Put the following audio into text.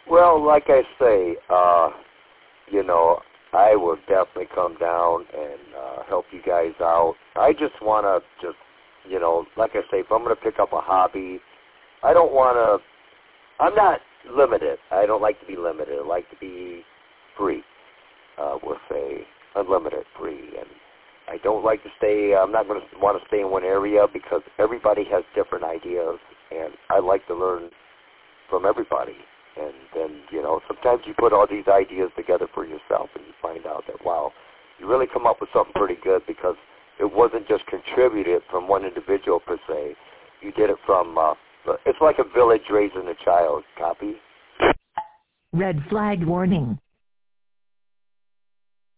Well, like I say, you know, I will definitely come down and help you guys out. I just want to you know, like I say, if I'm going to pick up a hobby, I don't want to, I'm not limited. I don't like to be limited. I like to be free, we'll say, unlimited free. And I don't like to stay, I'm not going to want to stay in one area because everybody has different ideas, and I like to learn from everybody. And then, you know, sometimes you put all these ideas together for yourself and you find out that, wow, you really come up with something pretty good because it wasn't just contributed from one individual per se. You did it from, it's like a village raising a child. Copy? Red flag warning.